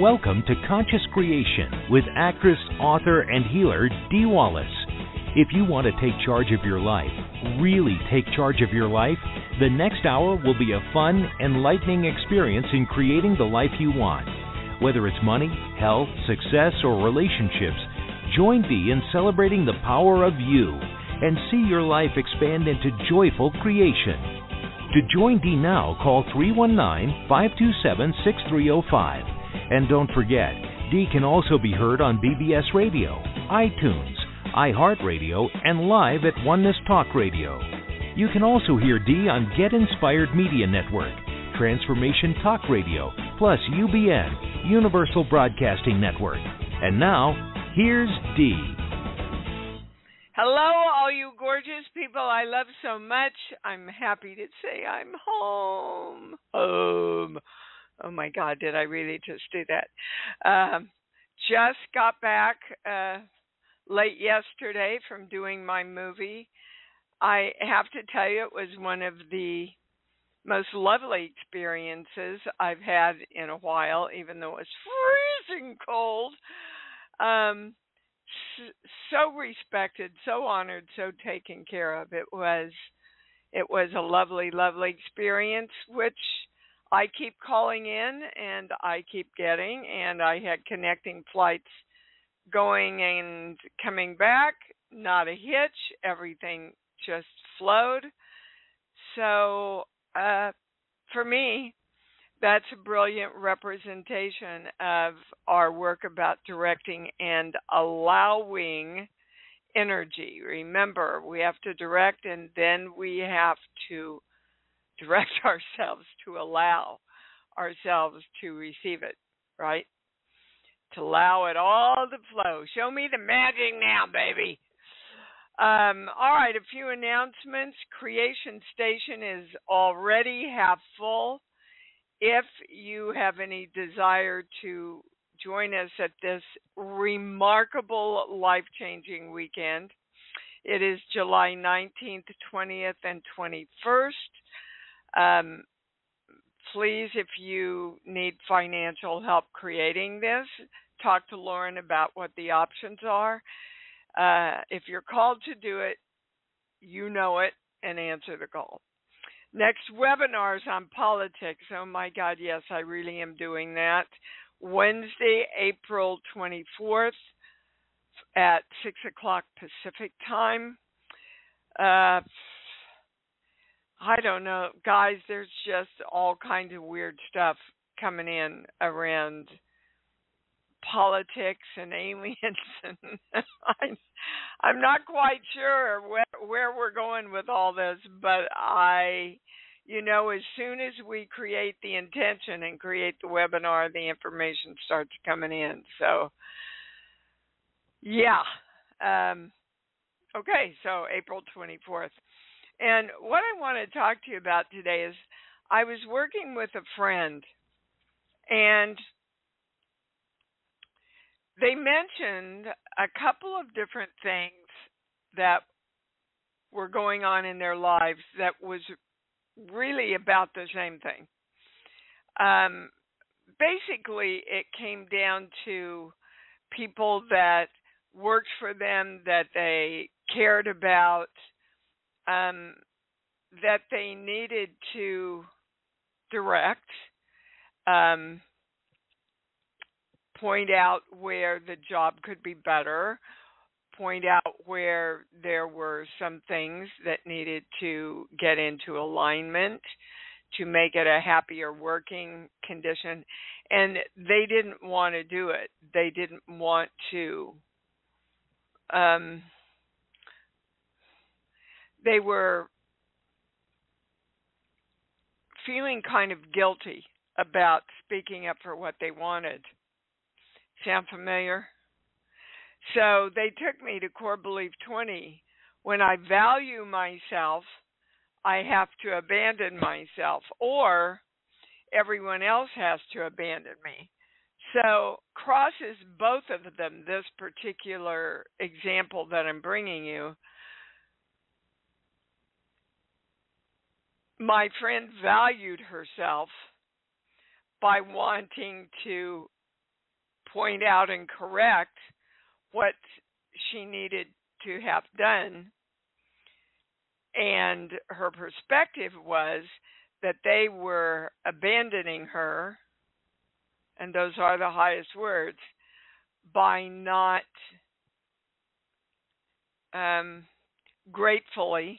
Welcome to Conscious Creation with actress, author, and healer Dee Wallace. If you want to take charge of your life, really take charge of your life, the next hour will be a fun, enlightening experience in creating the life you want. Whether it's money, health, success, or relationships, join Dee in celebrating the power of you and see your life expand into joyful creation. To join Dee now, call 319-527-6305. And don't forget, Dee can also be heard on BBS Radio, iTunes, iHeartRadio, and live at Oneness Talk Radio. You can also hear Dee on Get Inspired Media Network, Transformation Talk Radio, plus UBN, Universal Broadcasting Network. And now, here's Dee. Hello, all you gorgeous people I love so much. I'm happy to say I'm home. Oh my God, did I really just do that? Just got back late yesterday from doing my movie. I have to tell you, it was one of the most lovely experiences I've had in a while, even though it was freezing cold. So respected, so honored, so taken care of. It was a lovely, lovely experience, which I keep calling in and I keep getting, and I had connecting flights going and coming back, not a hitch, everything just flowed. So for me, that's a brilliant representation of our work about directing and allowing energy. Remember, we have to direct and then we have to direct ourselves to allow ourselves to receive it, right? To allow it all to flow. Show me the magic now, baby. All right, a few announcements. Creation Station is already half full. If you have any desire to join us at this remarkable, life-changing weekend, it is July 19th, 20th, and 21st. Please, if you need financial help creating this, talk to Lauren about what the options are. If you're called to do it, you know it, and answer the call. Next webinar is on politics. Oh my God, yes, I really am doing that. Wednesday, April 24th at 6 o'clock Pacific time. I don't know, guys, there's just all kinds of weird stuff coming in around politics and aliens, and I'm not quite sure where we're going with all this, but as soon as we create the intention and create the webinar, the information starts coming in. So, yeah. Okay, so April 24th. And what I want to talk to you about today is I was working with a friend, and they mentioned a couple of different things that were going on in their lives that was really about the same thing. Basically, it came down to people that worked for them, that they cared about, that they needed to direct, point out where the job could be better, point out where there were some things that needed to get into alignment to make it a happier working condition. And they didn't want to do it. They didn't want to. They were feeling kind of guilty about speaking up for what they wanted. Sound familiar? So they took me to Core Belief 20. When I value myself, I have to abandon myself, or everyone else has to abandon me. So crosses both of them, this particular example that I'm bringing you. My friend valued herself by wanting to point out and correct what she needed to have done. And her perspective was that they were abandoning her, and those are the highest words, by not gratefully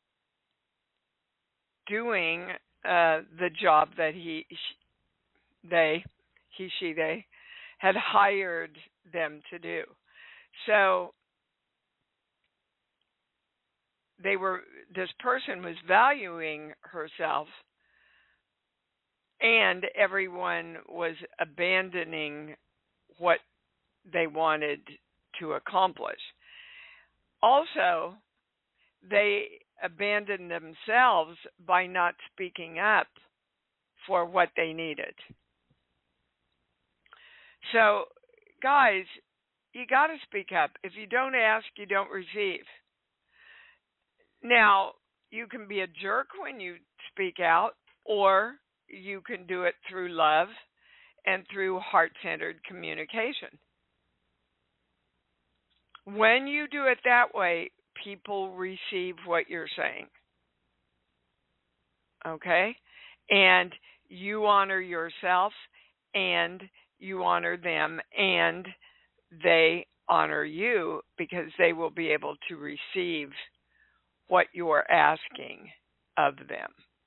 doing the job that they had hired them to do. So this person was valuing herself, and everyone was abandoning what they wanted to accomplish. Also, they abandoned themselves by not speaking up for what they needed. So, guys, you got to speak up. If you don't ask, you don't receive. Now, you can be a jerk when you speak out, or you can do it through love and through heart-centered communication. When you do it that way, people receive what you're saying. Okay? And you honor yourself, and you honor them, and they honor you, because they will be able to receive what you're asking of them.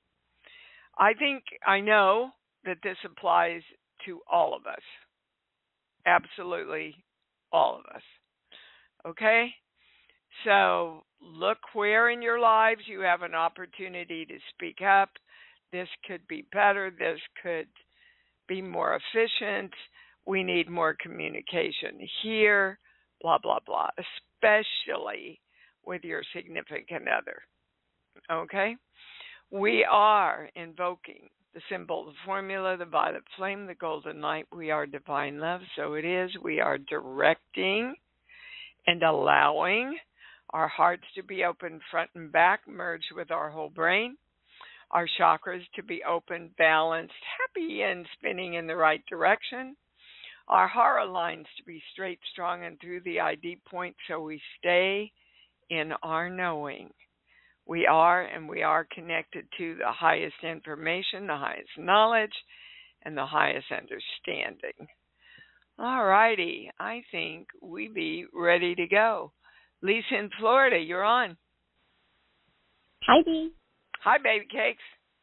I know that this applies to all of us. Absolutely all of us. Okay? So look where in your lives you have an opportunity to speak up. This could be better. This could be more efficient. We need more communication here, blah, blah, blah, especially with your significant other. Okay? We are invoking the symbol, the formula, the violet flame, the golden light. We are divine love, so it is. We are directing and allowing our hearts to be open front and back, merged with our whole brain, our chakras to be open, balanced, happy, and spinning in the right direction, our hara lines to be straight, strong, and through the ID point, so we stay in our knowing. We are connected to the highest information, the highest knowledge, and the highest understanding. All righty, I think we be ready to go. Lisa in Florida, you're on. Hi, Dee. Hi, baby cakes.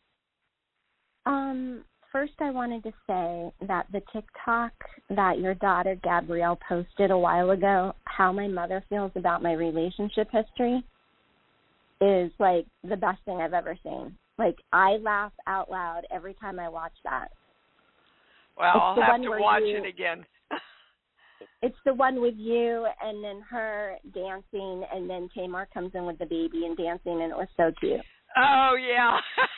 First I wanted to say that the TikTok that your daughter Gabrielle posted a while ago, how my mother feels about my relationship history, is like the best thing I've ever seen. Like, I laugh out loud every time I watch that. Well, I'll have to watch it again. It's the one with you and then her dancing, and then Tamar comes in with the baby and dancing, and it was so cute. Oh, yeah.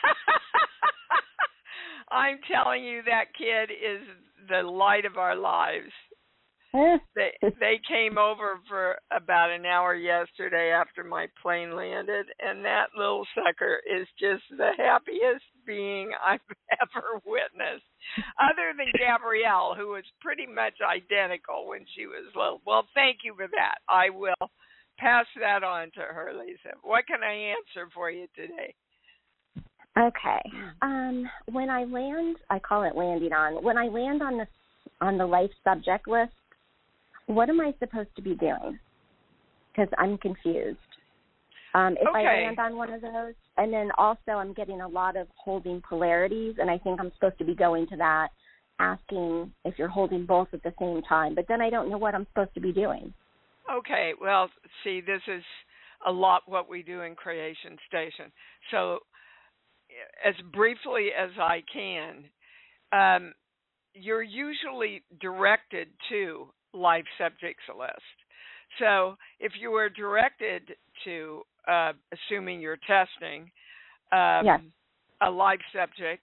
I'm telling you, that kid is the light of our lives. They came over for about an hour yesterday after my plane landed, and that little sucker is just the happiest being I've ever witnessed, other than Gabrielle, who was pretty much identical when she was little. Well, thank you for that. I will pass that on to her, Lisa. What can I answer for you today? Okay. When I land, I call it landing on. When I land on the life subject list, what am I supposed to be doing? Because I'm confused. If I land on one of those, and then also I'm getting a lot of holding polarities, and I think I'm supposed to be going to that, asking if you're holding both at the same time. But then I don't know what I'm supposed to be doing. Okay. Well, see, this is a lot what we do in Creation Station. So as briefly as I can, you're usually directed to life subjects list. So if you were directed to, assuming you're testing, Yes. a life subject,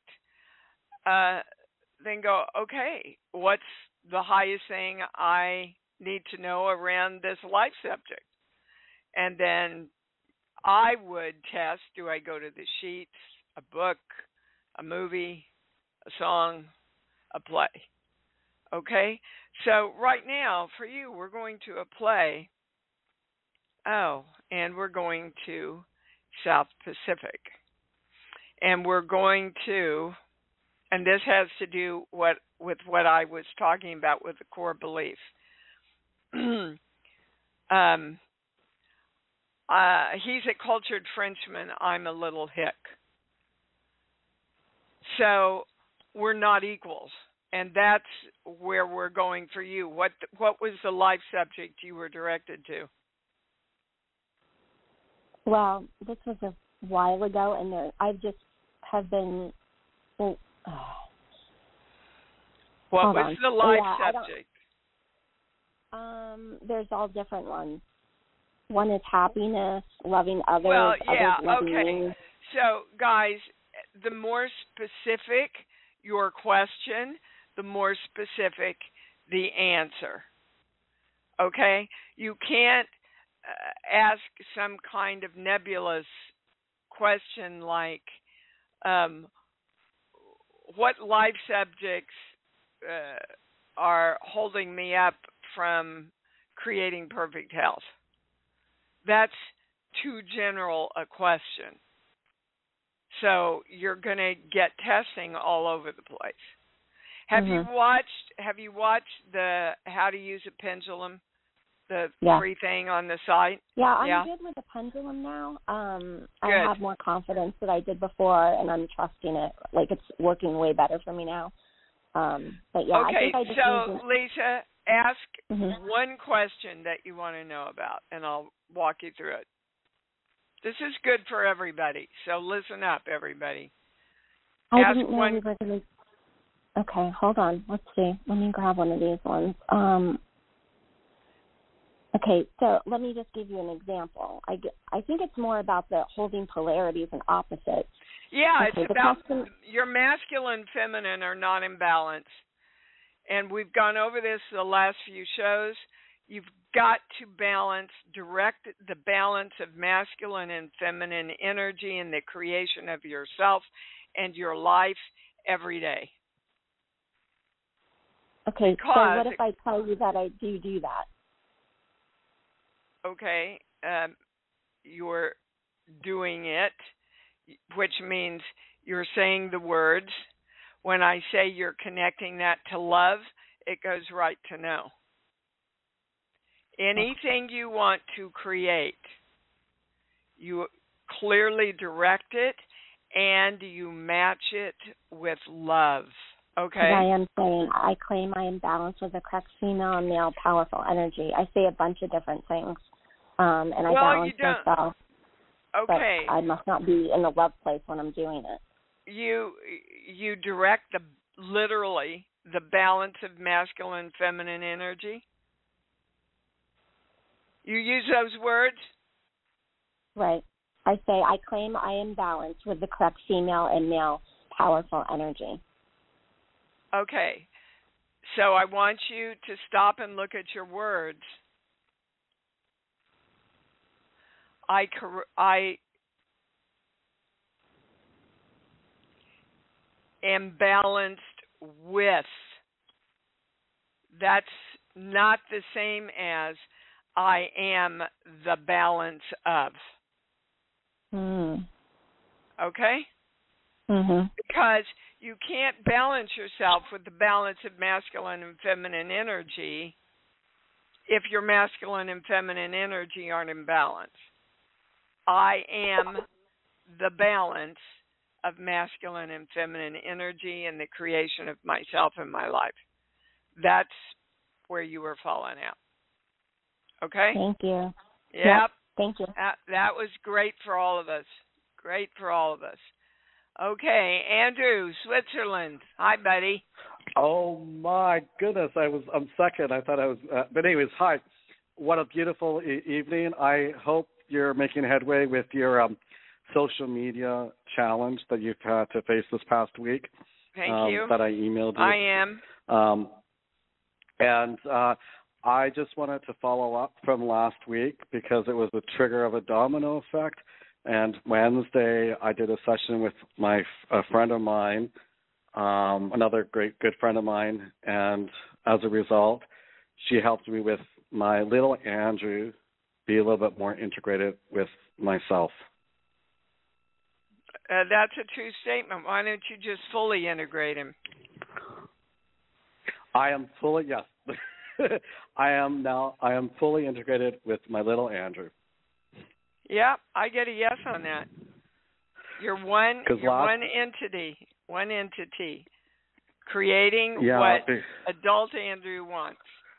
then go, okay, what's the highest thing I need to know around this life subject? And then I would test, do I go to the sheets, a book, a movie, a song, a play? Okay? So right now, for you, we're going to play, and we're going to South Pacific. And we're going to, and this has to do with what I was talking about with the core belief. He's a cultured Frenchman. I'm a little hick. So we're not equals. And that's where we're going for you. What was the life subject you were directed to? Well, this was a while ago, and I just have been. What was the life subject? There's all different ones. One is happiness, loving others. Well, yeah, others loving okay. me. So, guys, the more specific your question, the more specific the answer. Okay? You can't ask some kind of nebulous question like, what life subjects are holding me up from creating perfect health? That's too general a question. So you're going to get testing all over the place. Have you watched the How to Use a Pendulum, the free thing on the site? Yeah, I'm good with the pendulum now. I have more confidence than I did before, and I'm trusting it. Like, it's working way better for me now. But yeah, okay, I think I just so Lisa, ask one question that you want to know about, and I'll walk you through it. This is good for everybody, so listen up, everybody. I didn't know we were going to... Okay, hold on. Let's see. Let me grab one of these ones. Okay, so let me just give you an example. I think it's more about the holding polarities and opposites. Yeah, okay, it's about your masculine and feminine are not in balance. And we've gone over this the last few shows. You've got to direct the balance of masculine and feminine energy in the creation of yourself and your life every day. Okay, so what if I tell you that I do that? Okay, you're doing it, which means you're saying the words. When I say you're connecting that to love, it goes right to know. Anything you want to create, you clearly direct it and you match it with love. Okay. I am saying I claim I am balanced with the correct female and male powerful energy. I say a bunch of different things, and I balance myself. Okay. But I must not be in the love place when I'm doing it. You direct literally the balance of masculine and feminine energy. You use those words? Right. I say I claim I am balanced with the correct female and male powerful energy. Okay, so I want you to stop and look at your words. I am balanced with. That's not the same as I am the balance of. Okay? Because you can't balance yourself with the balance of masculine and feminine energy if your masculine and feminine energy aren't in balance. I am the balance of masculine and feminine energy and the creation of myself and my life. That's where you were falling out. Okay? Thank you. Yep. Thank you. That was great for all of us. Great for all of us. Okay, Andrew, Switzerland. Hi, buddy. Oh my goodness, I'm second. I thought I was. But anyways, hi. What a beautiful evening. I hope you're making headway with your social media challenge that you've had to face this past week. Thank you. That I emailed you. I am. And I just wanted to follow up from last week because it was the trigger of a domino effect. And Wednesday, I did a session with a friend of mine, another good friend of mine, and as a result, she helped me with my little Andrew be a little bit more integrated with myself. That's a true statement. Why don't you just fully integrate him? I am fully, yes. I am fully integrated with my little Andrew. Yeah, I get a yes on that. You're one entity, creating what adult Andrew wants.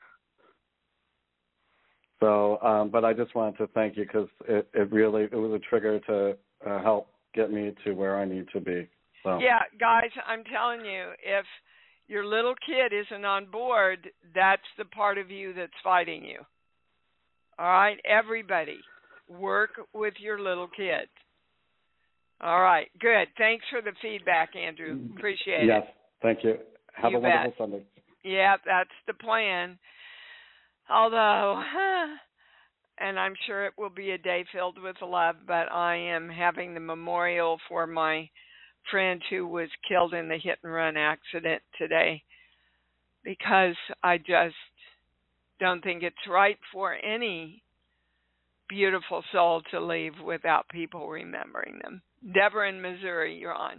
So, but I just wanted to thank you because it was a trigger to help get me to where I need to be. So. Yeah, guys, I'm telling you, if your little kid isn't on board, that's the part of you that's fighting you. All right, everybody, work with your little kid. All right, good. Thanks for the feedback, Andrew. Appreciate it. Yes, thank you. Have a wonderful Sunday. Yeah, that's the plan. Although, and I'm sure it will be a day filled with love, but I am having the memorial for my friend who was killed in the hit-and-run accident today because I just don't think it's right for any beautiful soul to leave without people remembering them. Deborah in Missouri, you're on.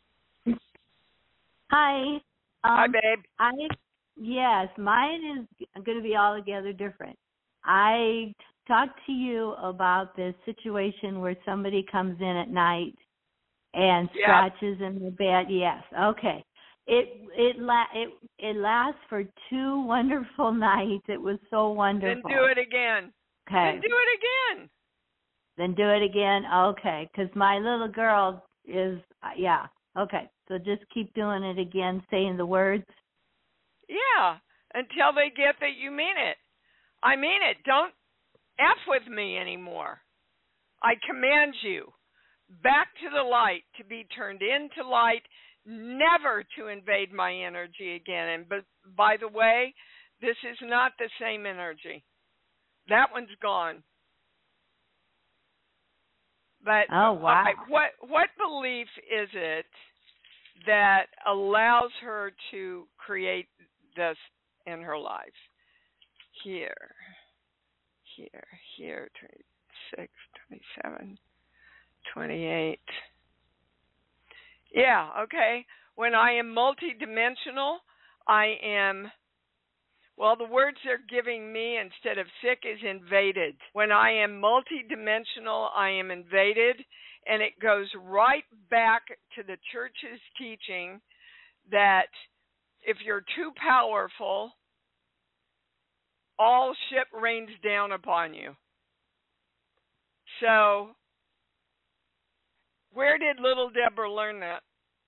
Hi. Hi, babe. Yes, mine is going to be altogether different. I talked to you about this situation where somebody comes in at night and scratches in the bed. Yes, okay. It lasts for 2 wonderful nights. It was so wonderful. Then do it again. Okay. Then do it again. Then do it again. Okay, because my little girl is okay. So just keep doing it again, saying the words. Yeah, until they get that you mean it. I mean it. Don't F with me anymore. I command you back to the light, to be turned into light, never to invade my energy again. And but by the way, this is not the same energy. That one's gone. But oh wow. What belief is it that allows her to create this in her life? Here, 26, 27, 28. Yeah, okay. When I am multidimensional, I am, well, the words they're giving me instead of sick is invaded. When I am multidimensional, I am invaded, and it goes right back to the church's teaching that if you're too powerful, all shit rains down upon you. So, where did little Deborah learn that?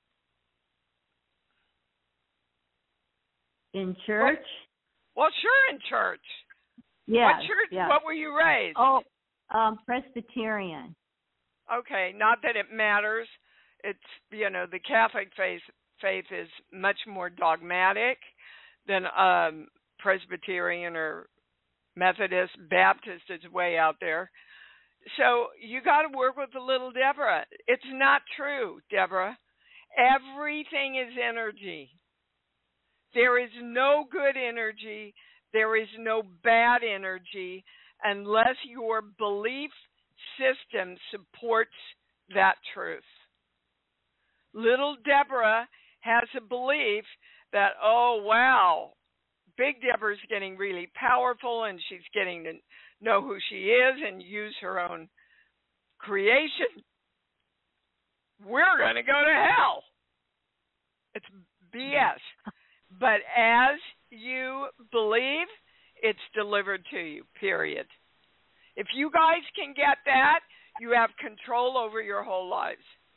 In church? Well, sure, in church. Yeah. What church? Yes. What were you raised? Oh, Presbyterian. Okay, not that it matters. It's, the Catholic faith is much more dogmatic than Presbyterian or Methodist. Baptist is way out there. So you got to work with the little Deborah. It's not true, Deborah. Everything is energy. There is no good energy. There is no bad energy unless your belief system supports that truth. Little Deborah has a belief that, oh, wow, Big Deborah's getting really powerful and she's getting to know who she is and use her own creation. We're going to go to hell. It's BS. But as you believe, it's delivered to you, period. If you guys can get that, you have control over your whole lives.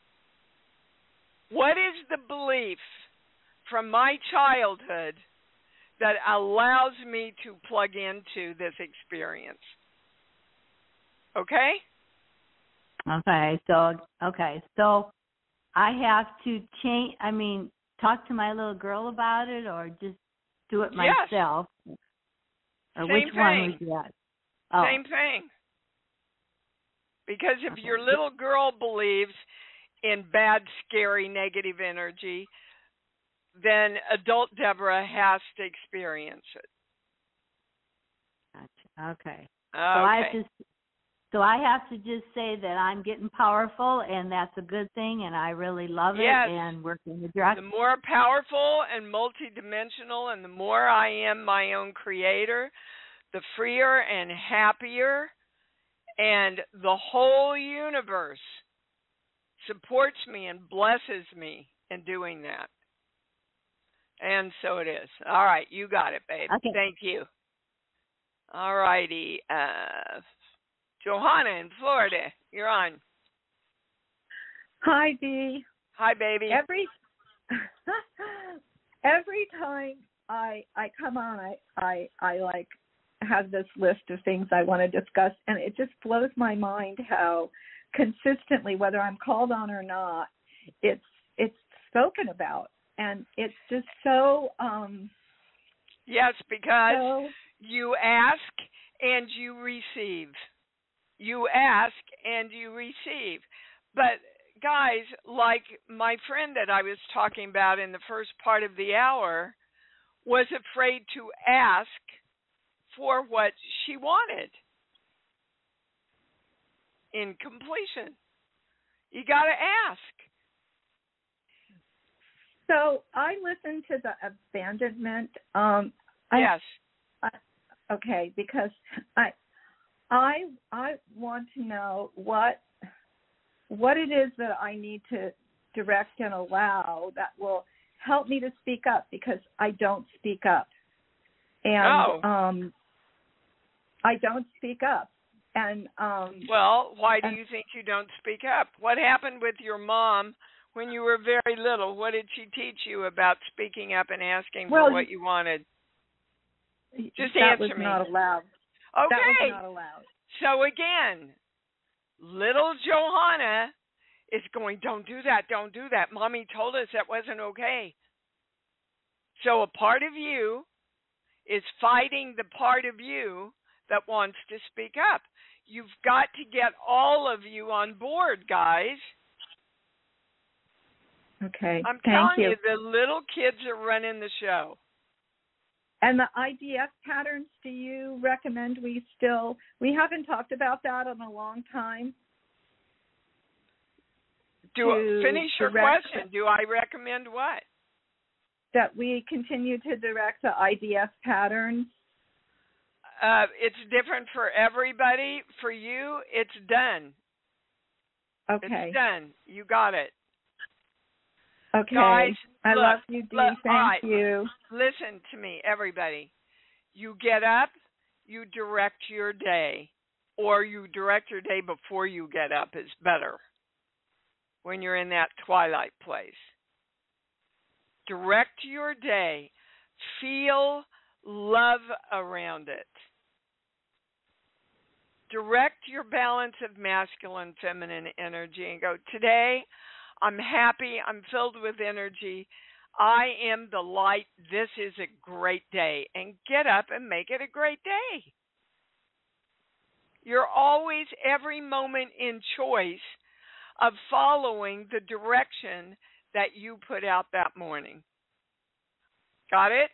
What is the belief from my childhood that allows me to plug into this experience? Okay? Okay, so I have to talk to my little girl about it or just do it myself? Yes. Or Same which thing. one was that? Oh. Same thing. Because if your little girl believes in bad, scary, negative energy, then adult Deborah has to experience it. Gotcha. Okay. Okay. So I have to just say that I'm getting powerful, and that's a good thing, and I really love it. Yes. And working in the direction. The more powerful and multidimensional, and the more I am my own creator, the freer and happier, and the whole universe supports me and blesses me in doing that. And so it is. All right, you got it, babe. Okay. Thank you. All righty. Johanna in Florida, you're on. Hi, Dee. Hi, baby. Every time I come on, I like have this list of things I want to discuss, and it just blows my mind how consistently, whether I'm called on or not, it's spoken about, and it's just so. Yes, because you ask and you receive. You ask and you receive. But guys, like my friend that I was talking about in the first part of the hour was afraid to ask for what she wanted in completion. You got to ask. So I listened to the abandonment. Yes. Okay, because I want to know what it is that I need to direct and allow that will help me to speak up, because I don't speak up. And I don't speak up. And well, why do you think you don't speak up? What happened with your mom when you were very little? What did she teach you about speaking up and asking for what you wanted? Just answer me. That was not allowed. Okay. That was not allowed. So again, little Johanna is going, don't do that, don't do that. Mommy told us that wasn't okay. So a part of you is fighting the part of you that wants to speak up. You've got to get all of you on board, guys. Okay, I'm thank telling you, the little kids are running the show. And the IDF patterns, do you recommend we haven't talked about that in a long time? Finish your question. Do I recommend what? That we continue to direct the IDF patterns? It's different for everybody. For you, it's done. Okay. It's done. You got it. Okay. Guys, I love you, Dee. Thank you. Listen to me, everybody. You get up, you direct your day, or you direct your day before you get up is better when you're in that twilight place. Direct your day. Feel love around it. Direct your balance of masculine, feminine energy and go, today, I'm happy, I'm filled with energy, I am the light, this is a great day. And get up and make it a great day. You're always, every moment, in choice of following the direction that you put out that morning. Got it?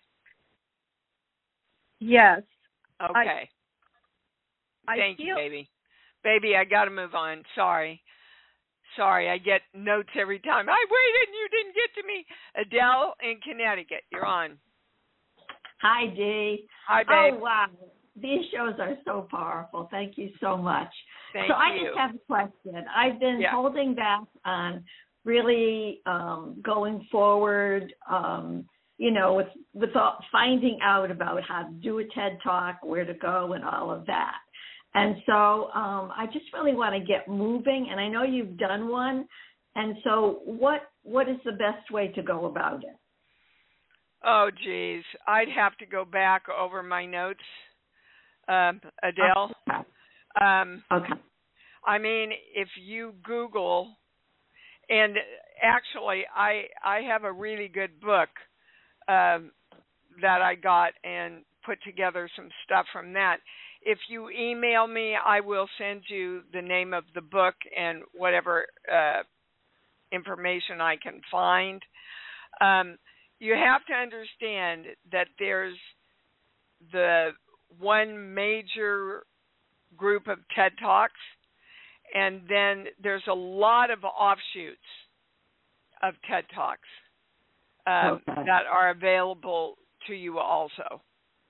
Yes. Okay. Thank you, baby. Baby, I got to move on. Sorry, I get notes every time. I waited and you didn't get to me. Adele in Connecticut, you're on. Hi, Dee. Hi, babe. Oh, wow. These shows are so powerful. Thank you so much. Thank you. I just have a question. I've been holding back on really going forward, with finding out about how to do a TED Talk, where to go, and all of that. And so I just really want to get moving, and I know you've done one. And so what is the best way to go about it? Oh, geez. I'd have to go back over my notes, Adele. Okay. I mean, if you Google, and actually I have a really good book that I got and put together some stuff from that. If you email me, I will send you the name of the book and whatever information I can find. you have to understand that there's the one major group of TED Talks, and then there's a lot of offshoots of TED Talks that are available to you also.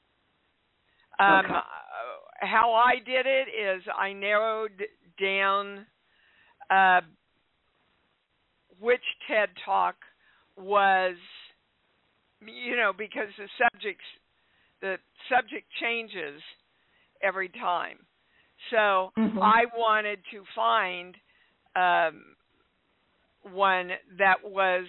How I did it is I narrowed down which TED Talk was, because the subject changes every time. So I wanted to find one that was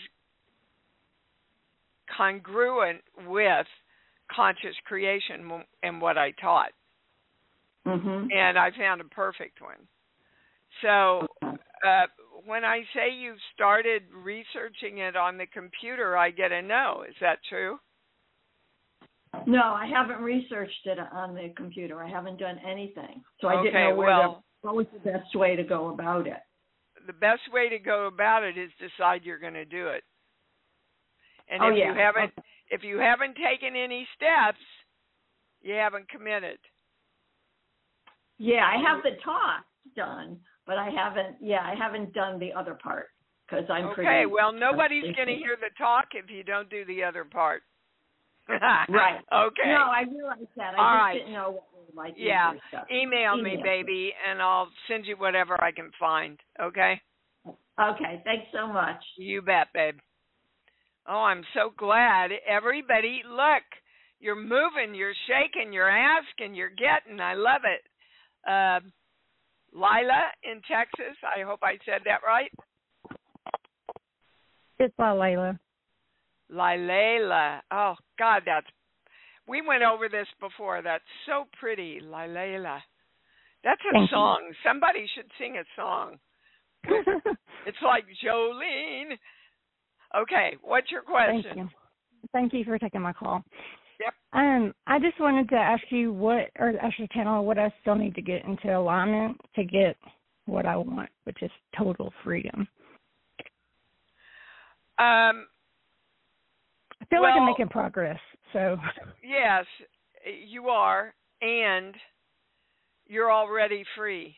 congruent with conscious creation and what I taught. And I found a perfect one. So when I say you've started researching it on the computer, I get a no. Is that true? No, I haven't researched it on the computer. I haven't done anything. So I didn't know what was the best way to go about it. The best way to go about it is decide you're going to do it. And if you haven't taken any steps, you haven't committed. Yeah, I have the talk done, but I haven't done the other part because I'm pretty. Okay, well, nobody's going to hear the talk if you don't do the other part. Right. Okay. No, I realized that. I just didn't know what was like. Yeah. Email me, baby, and I'll send you whatever I can find. Okay. Okay. Thanks so much. You bet, babe. Oh, I'm so glad. Everybody, look, you're moving, you're shaking, you're asking, you're getting. I love it. Lila in Texas. I hope I said that right. It's Lila. Lila. Oh, God, we went over this before. That's so pretty, Lila. That's a song. You. Somebody should sing a song. It's like Jolene. Okay, what's your question? Thank you for taking my call. Yep. I just wanted to ask you what I still need to get into alignment to get what I want, which is total freedom. I feel like I'm making progress. So yes, you are, and you're already free.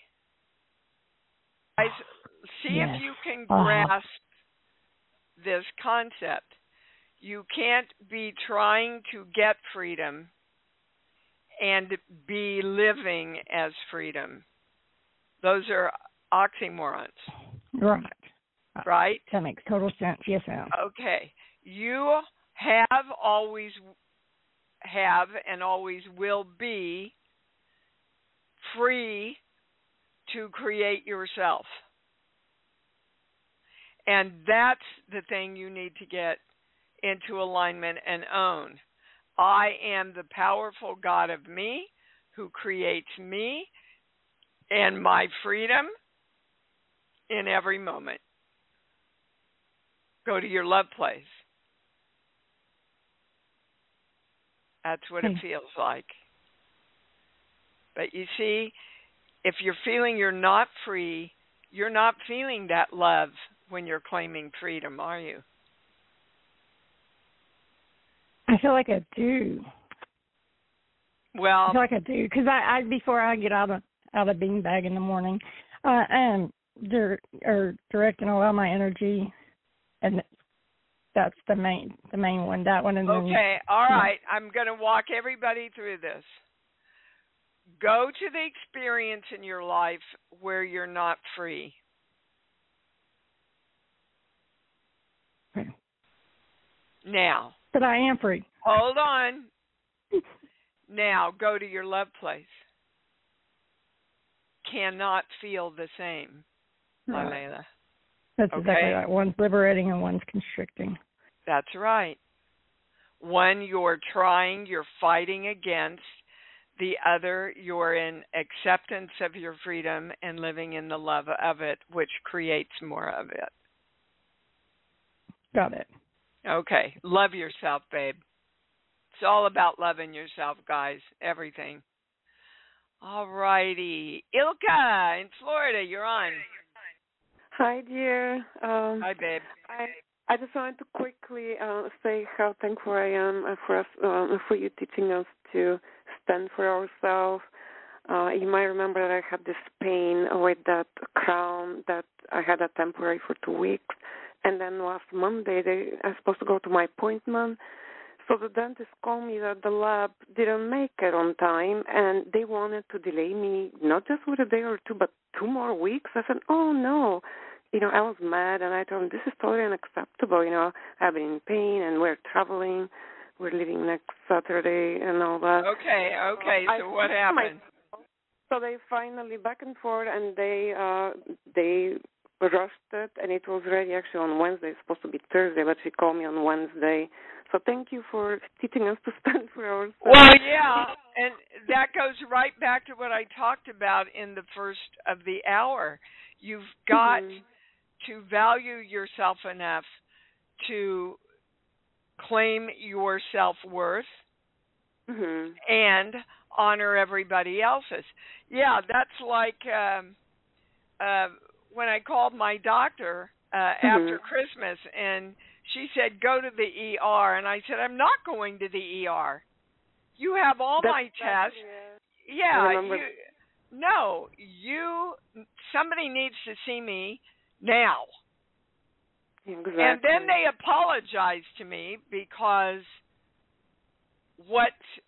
See if you can grasp this concept. You can't be trying to get freedom and be living as freedom. Those are oxymorons. Right. Right? That makes total sense. Yes, ma'am. Okay. You always have and always will be free to create yourself. And that's the thing you need to get into alignment and own. I am the powerful God of me who creates me and my freedom in every moment. Go to your love place. That's what it feels like. But you see, if you're feeling you're not free, you're not feeling that love when you're claiming freedom, are you? I feel like I do. Well, I feel like I do because I before I get out of beanbag in the morning, directing a lot of my energy, and that's the main one. That one and then. Okay, all right. I'm going to walk everybody through this. Go to the experience in your life where you're not free. Okay. Now. But I am free. Hold on. Now, go to your love place. Cannot feel the same, right. Layla. That's exactly right. One's liberating and one's constricting. That's right. One you're fighting against. The other, you're in acceptance of your freedom and living in the love of it, which creates more of it. Got it. Okay. Love yourself, babe. It's all about loving yourself, guys. Everything. All righty. Ilka in Florida, you're on. Hi, dear. Hi, babe. I just wanted to quickly say how thankful I am for you teaching us to stand for ourselves. You might remember that I had this pain with that crown that I had a temporary for 2 weeks. And then last Monday, I was supposed to go to my appointment. So the dentist called me that the lab didn't make it on time, and they wanted to delay me not just with a day or two, but 2 more weeks. I said, oh, no. I was mad, and I told him, this is totally unacceptable. I've been in pain, and we're traveling. We're leaving next Saturday and all that. Okay. So what happened? So they finally back and forth, and they rushed it, and it was ready actually on Wednesday. It's supposed to be Thursday, but she called me on Wednesday. So thank you for teaching us to stand for ourselves. Well, yeah, and that goes right back to what I talked about in the first of the hour. You've got to value yourself enough to claim your self-worth and honor everybody else's. Yeah, that's like when I called my doctor after Christmas, and she said, go to the ER. And I said, I'm not going to the ER. You have all my tests. Somebody needs to see me now. Exactly. And then they apologized to me because what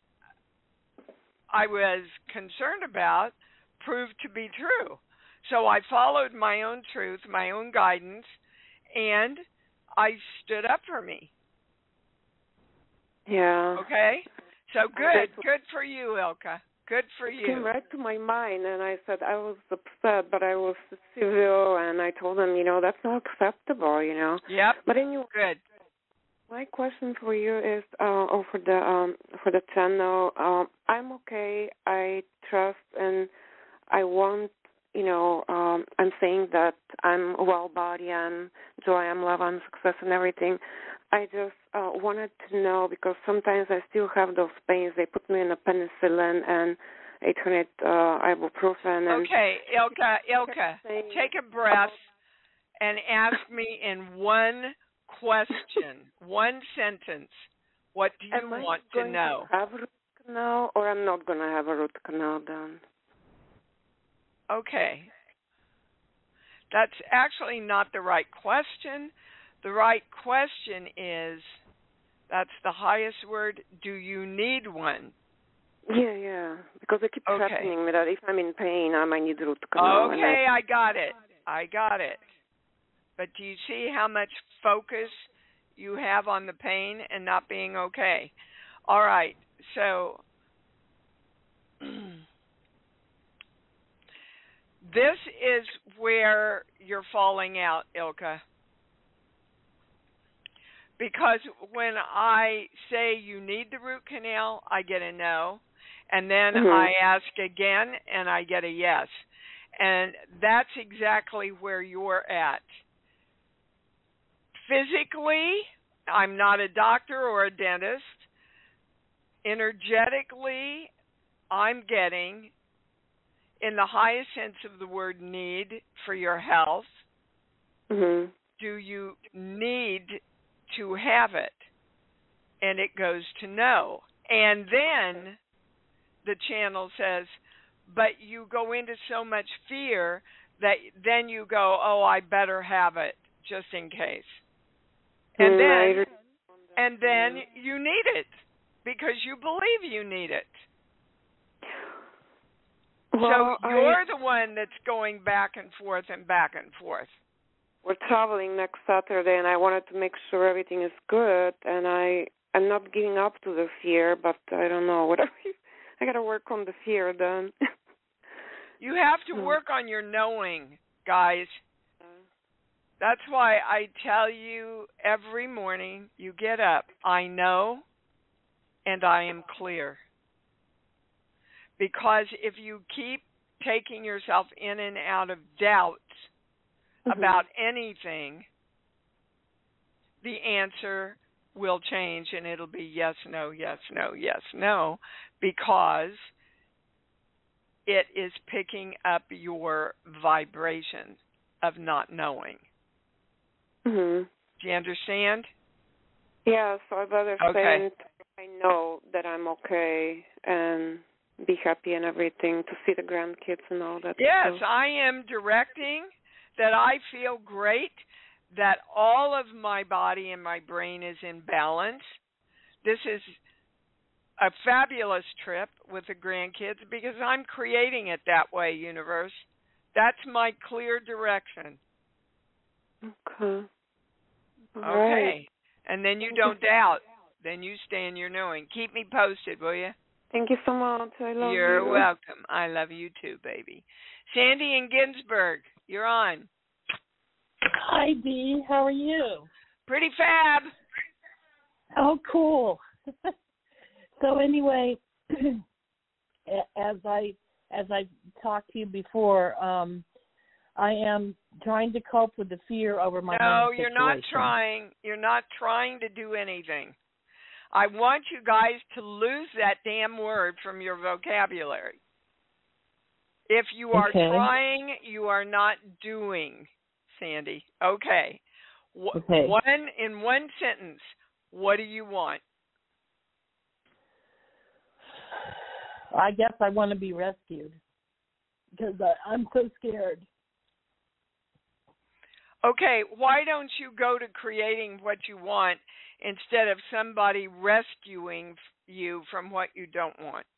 I was concerned about proved to be true. So I followed my own truth, my own guidance, and I stood up for me. Yeah. Okay? So good for you, Ilka. Good for you. It came right to my mind, and I said I was upset, but I was civil, and I told them, that's not acceptable, Yep. But anyway, good. My question for you is, for the channel, I'm okay. I trust, and I want, I'm saying that I'm well-bodied, and joy, I'm love, and success, and everything. I just wanted to know, because sometimes I still have those pains. They put me in a penicillin and 800 ibuprofen. And okay, Ilka, take a breath and ask me in one question, one sentence. What do you want to know? Am I going to have a root canal, or I'm not going to have a root canal done? Okay. That's actually not the right question. The right question is, that's the highest word, do you need one? Yeah, because they keep threatening me that if I'm in pain, I might need root canal. Okay, I got it. But do you see how much focus you have on the pain and not being okay? All right, so this is where you're falling out, Ilka. Because when I say you need the root canal, I get a no. And then I ask again, and I get a yes. And that's exactly where you're at. Physically, I'm not a doctor or a dentist. Energetically, I'm getting, in the highest sense of the word, need for your health. Do you need to have it? And it goes to no. And then the channel says, but you go into so much fear that then you go, oh, I better have it just in case. And then you need it because you believe you need it. Well, so you're the one that's going back and forth and back and forth. We're traveling next Saturday, and I wanted to make sure everything is good, and I'm not giving up to the fear, but I don't know. I got to work on the fear then. You have to work on your knowing, guys. That's why I tell you every morning you get up, I know and I am clear. Because if you keep taking yourself in and out of doubts about anything, the answer will change and it'll be yes, no, yes, no, yes, no, because it is picking up your vibration of not knowing. Do you understand? Yeah, so I'd rather okay. I know that I'm okay and be happy and everything, to see the grandkids and all that. Yes, stuff. I am directing that I feel great, that all of my body and my brain is in balance. This is a fabulous trip with the grandkids because I'm creating it that way, universe. That's my clear direction. Okay. Okay. Right. And then you don't doubt. Then you stay in your knowing. Keep me posted, will you? Thank you so much. I love you. You're welcome. I love you too, baby. Sandy in Ginsburg, you're on. Hi, Dee. How are you? Pretty fab. Oh, cool. So anyway, as I talked to you before, I am trying to cope with the fear over my No, situation. you're not trying. You're not trying to do anything. I want you guys to lose that damn word from your vocabulary. If you are trying, you are not doing, Sandy. Okay. Okay. In one sentence, what do you want? I guess I want to be rescued because I'm so scared. Okay, why don't you go to creating what you want instead of somebody rescuing you from what you don't want?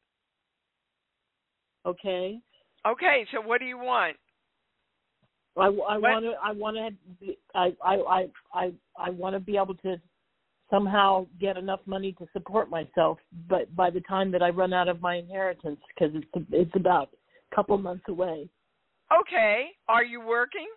Okay. Okay, so what do you want? I want to be able to somehow get enough money to support myself, but by the time that I run out of my inheritance, because it's about a couple months away. Okay, are you working?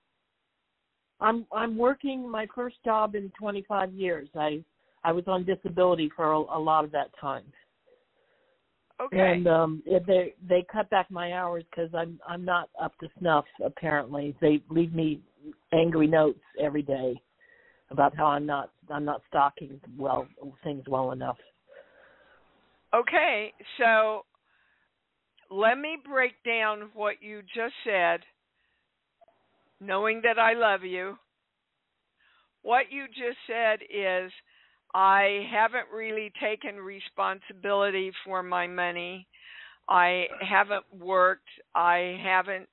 I'm working my first job in 25 years. I was on disability for a lot of that time. Okay. And they cut back my hours because I'm not up to snuff. Apparently, they leave me angry notes every day about how I'm not stocking things well enough. Okay, so let me break down what you just said, knowing that I love you. What you just said is, I haven't really taken responsibility for my money. I haven't worked. I haven't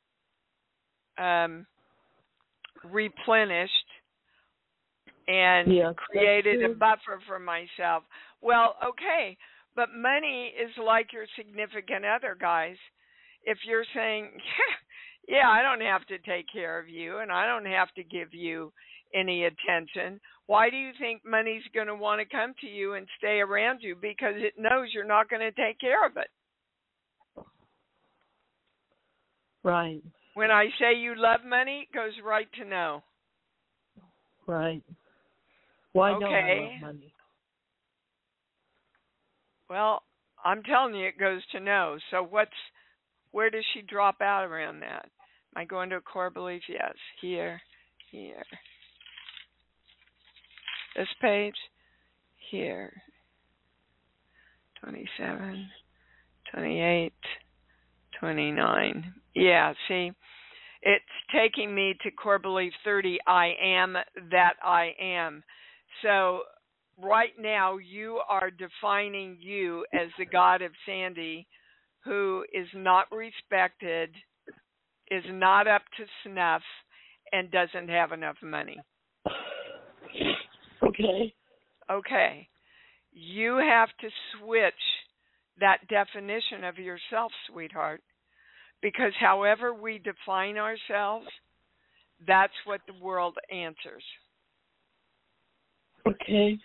replenished and created a buffer for myself. Well, okay, but money is like your significant other, guys. If you're saying, yeah, I don't have to take care of you and I don't have to give you any attention, why do you think money's going to want to come to you and stay around you? Because it knows you're not going to take care of it. Right. When I say you love money, it goes right to no. Right. Why don't I love money? Well, I'm telling you it goes to no. So where does she drop out around that? Am I going to a core belief? Yes. Here. This page, here, 27, 28, 29. Yeah, see, it's taking me to core belief 30, I am that I am. So right now you are defining you as the God of Sandy, who is not respected, is not up to snuff, and doesn't have enough money. Okay. You have to switch that definition of yourself, sweetheart, because however we define ourselves, that's what the world answers. Okay.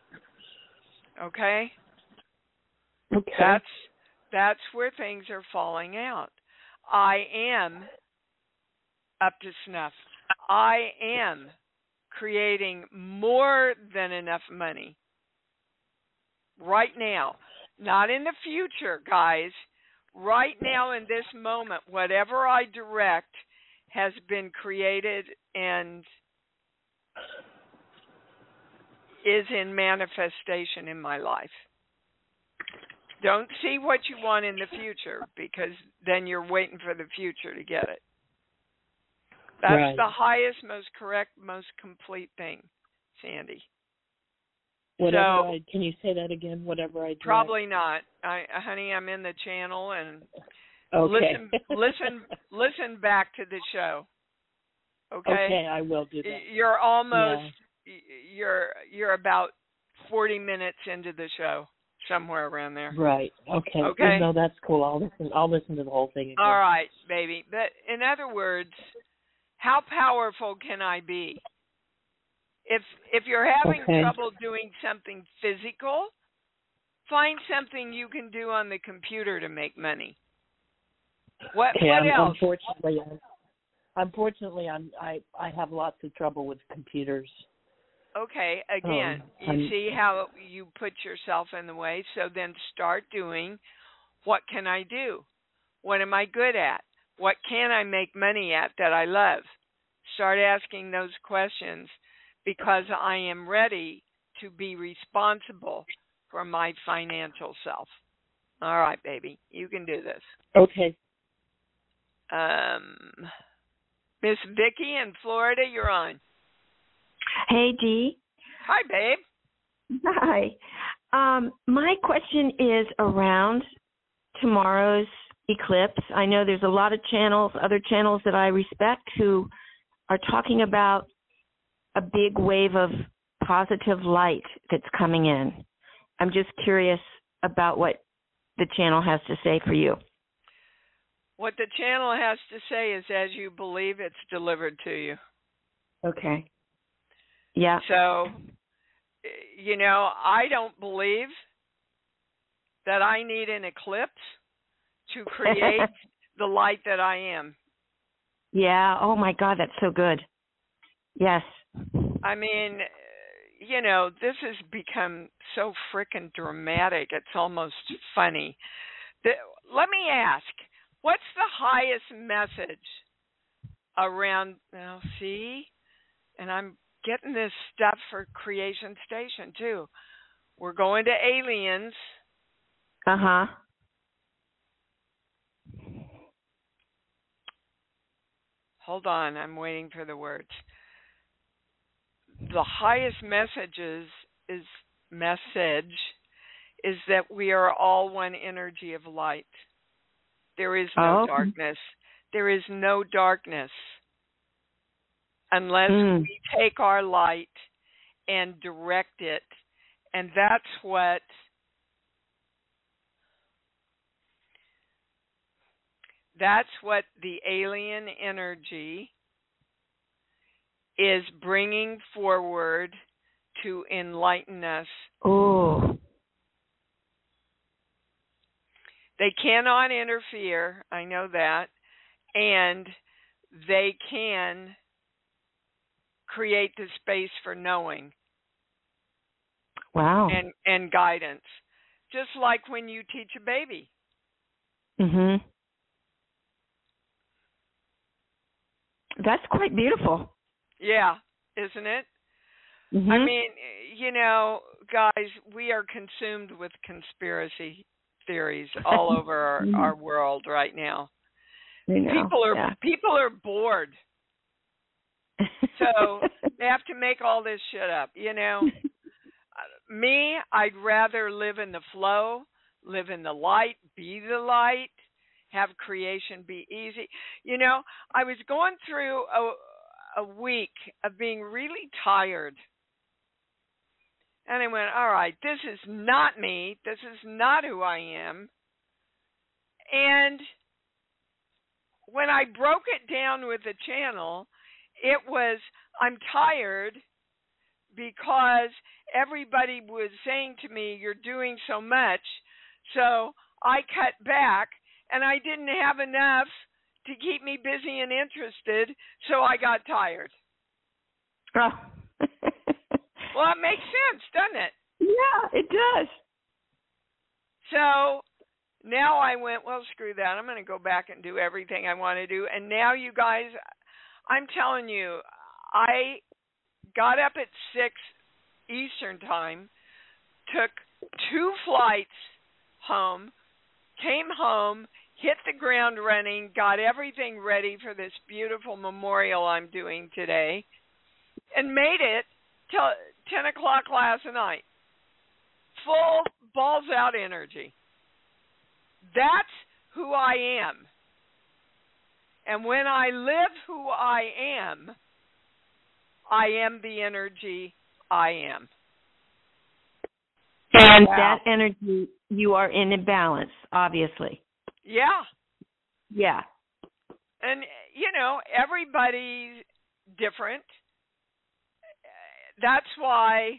That's where things are falling out. I am up to snuff. I am creating more than enough money right now, not in the future, guys. Right now, in this moment, whatever I direct has been created and is in manifestation in my life. Don't see what you want in the future, because then you're waiting for the future to get it. That's the highest, most correct, most complete thing Sandy. Can you say that again? Whatever I do. Probably not. Honey, I'm in the channel, and okay. listen back to the show. Okay. Okay, I will do that. You're almost you're about 40 minutes into the show, somewhere around there. Right. Okay. Okay. No, that's cool. I'll listen to the whole thing again. All right, baby. But in other words, how powerful can I be? If you're having trouble doing something physical, find something you can do on the computer to make money. What else? Unfortunately, I have lots of trouble with computers. Okay, again, you see how you put yourself in the way, so then start doing, what can I do? What am I good at? What can I make money at that I love? Start asking those questions, because I am ready to be responsible for my financial self. All right, baby, you can do this. Okay. Miss Vicki in Florida, you're on. Hey, Dee. Hi, babe. Hi. My question is around tomorrow's eclipse. I know there's a lot of other channels that I respect, who are talking about a big wave of positive light that's coming in. I'm just curious about what the channel has to say for you. What the channel has to say is, as you believe, it's delivered to you. Okay. Yeah. So, I don't believe that I need an eclipse to create the light that I am. Yeah. Oh, my God, that's so good. Yes. I mean, this has become so frickin' dramatic. It's almost funny. Let me ask, what's the highest message around, and I'm getting this stuff for Creation Station, too. We're going to aliens. Uh-huh. Hold on, I'm waiting for the words. The highest message is that we are all one energy of light. There is no darkness. There is no darkness unless we take our light and direct it. And that's what the alien energy is bringing forward to enlighten us. Oh. They cannot interfere, I know that, and they can create the space for knowing. Wow. And guidance. Just like when you teach a baby. Mhm. That's quite beautiful. Yeah, isn't it? Mm-hmm. I mean, guys, we are consumed with conspiracy theories all over our world right now. People are bored. So they have to make all this shit up, Me, I'd rather live in the flow, live in the light, be the light, have creation be easy. I was going through a week of being really tired. And I went, all right, this is not me. This is not who I am. And when I broke it down with the channel, it was, I'm tired because everybody was saying to me, you're doing so much. So I cut back, and I didn't have enough to keep me busy and interested, so I got tired. Oh. Well, it makes sense, doesn't it? Yeah, it does. So now I went, well, screw that. I'm going to go back and do everything I want to do. And now, you guys, I'm telling you, I got up at 6 Eastern time, took 2 flights home, came home, hit the ground running, got everything ready for this beautiful memorial I'm doing today, and made it till 10 o'clock last night. Full balls out energy. That's who I am. And when I live who I am the energy I am. And that energy, you are in a balance, obviously. Yeah. Yeah. And, everybody's different. That's why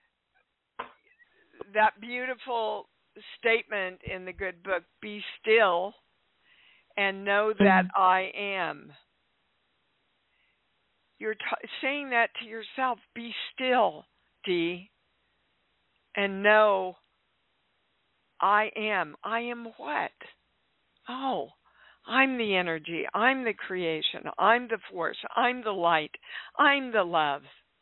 that beautiful statement in the good book, be still and know that I am. You're saying that to yourself. Be still, Dee, and know I am. I am what? Oh, I'm the energy. I'm the creation. I'm the force. I'm the light. I'm the love.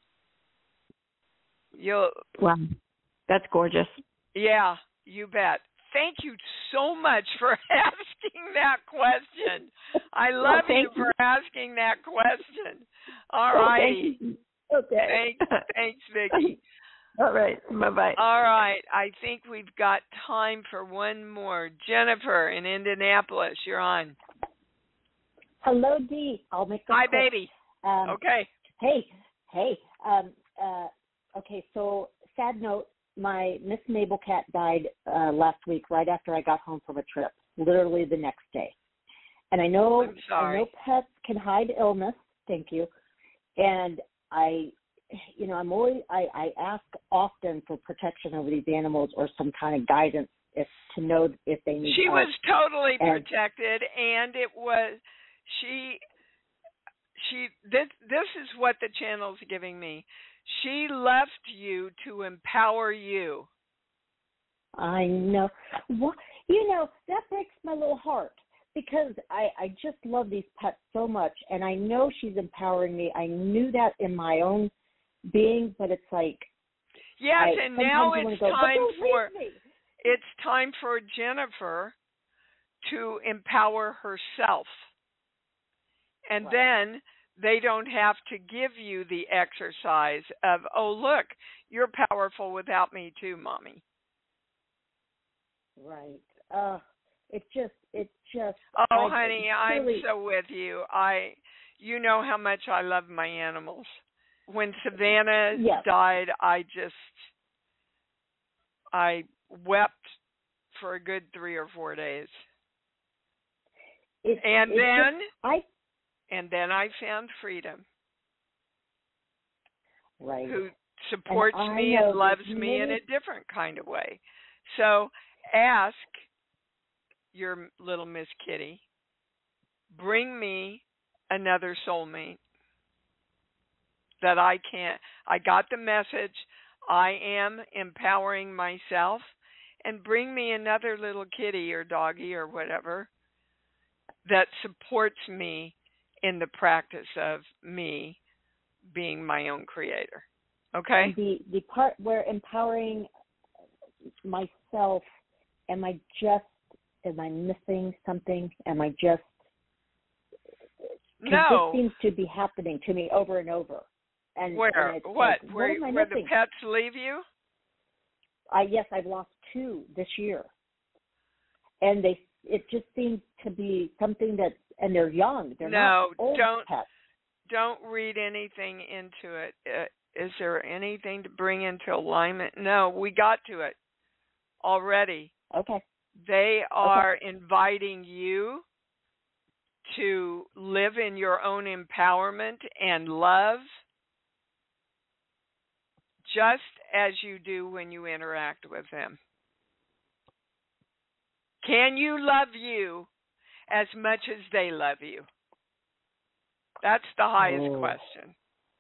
Wow, that's gorgeous. Yeah, you bet. Thank you so much for asking that question. I love you for asking that question. All righty. Okay. Thanks, Vicki. All right. Bye-bye. All right. I think we've got time for one more. Jennifer in Indianapolis, you're on. Hello, Dee. I'll make Hi, baby. Okay. Hey. Okay, so sad note, my Miss Mabel cat died last week right after I got home from a trip, literally the next day. And I know pets can hide illness. Thank you. And I ask often for protection over these animals or some kind of guidance to know if they need help. She was totally protected, and it was this is what the channel's giving me. She left you to empower you. I know. Well, that breaks my little heart because I just love these pets so much, and I know she's empowering me. I knew that in my own being, but it's like and now it's time for Jennifer to empower herself, and then they don't have to give you the exercise of, oh, look, you're powerful without me too, Mommy. Right. It just. Oh, honey, I'm so with you. You know how much I love my animals. When Savannah died, I wept for a good 3 or 4 days. And then I found Freedom, who supports me and loves me in a different kind of way. So ask your little Miss Kitty, bring me another soulmate that I got the message, I am empowering myself, and bring me another little kitty or doggy or whatever that supports me in the practice of me being my own creator. Okay? The part where empowering myself, am I missing something? It just seems to be happening to me over and over. And where? What the pets leave you? Yes, I've lost 2 this year. And it just seems to be something and they're young. They're not old pets. Don't read anything into it. Is there anything to bring into alignment? No, we got to it already. Okay. They are inviting you to live in your own empowerment and love, just as you do when you interact with them. Can you love you as much as they love you? That's the highest question.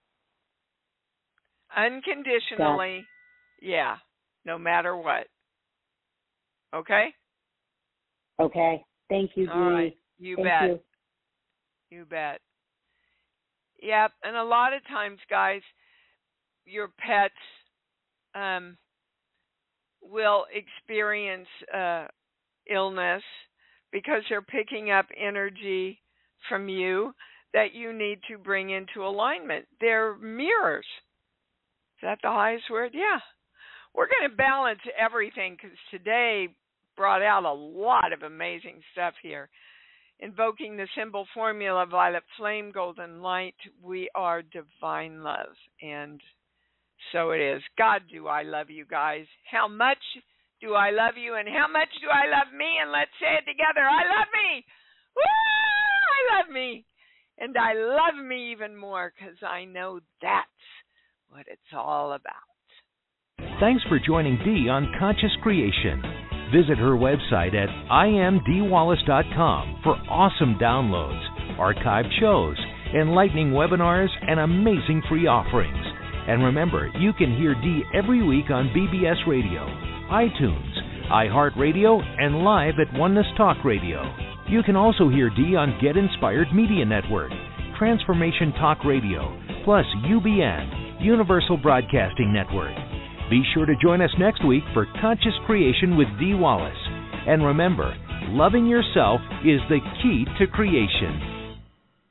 Unconditionally, no matter what. Okay? Okay. Thank you, Dee. All right. You bet. You bet. Yep. And a lot of times, guys, your pets will experience illness because they're picking up energy from you that you need to bring into alignment. They're mirrors. Is that the highest word? Yeah. We're going to balance everything because today brought out a lot of amazing stuff here. Invoking the symbol formula, violet flame, golden light, we are divine love. And so it is. God, do I love you guys. How much do I love you, and how much do I love me? And let's say it together. I love me. Woo! I love me. And I love me even more because I know that's what it's all about. Thanks for joining Dee on Conscious Creation. Visit her website at imdeewallace.com for awesome downloads, archived shows, enlightening webinars, and amazing free offerings. And remember, you can hear Dee every week on BBS Radio, iTunes, iHeartRadio, and live at Oneness Talk Radio. You can also hear Dee on Get Inspired Media Network, Transformation Talk Radio, plus UBN, Universal Broadcasting Network. Be sure to join us next week for Conscious Creation with Dee Wallace. And remember, loving yourself is the key to creation.